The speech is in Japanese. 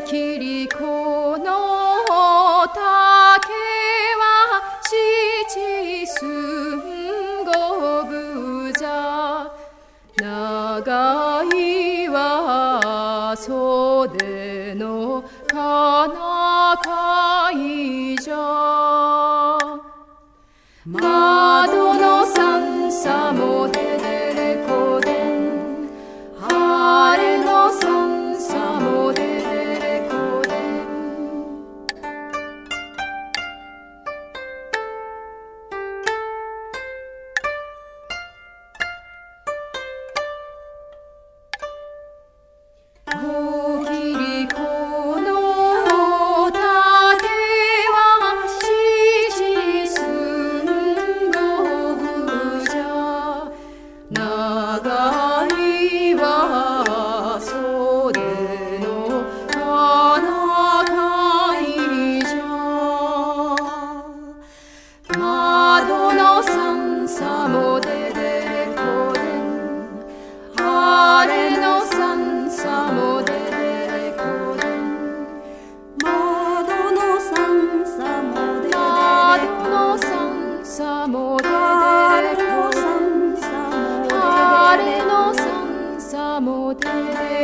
切子の竹は七寸五分じゃ長いは袖の金貝じゃ窓の三さもででれこでん晴れの三さもででれこでん小切子の竹は七寸五分じゃ長いは袖の金貝じゃ窓の三さもででれこでん晴れの三さもででれこでん窓の三さもででれ窓の三さもででれこでん晴れの三さもででれ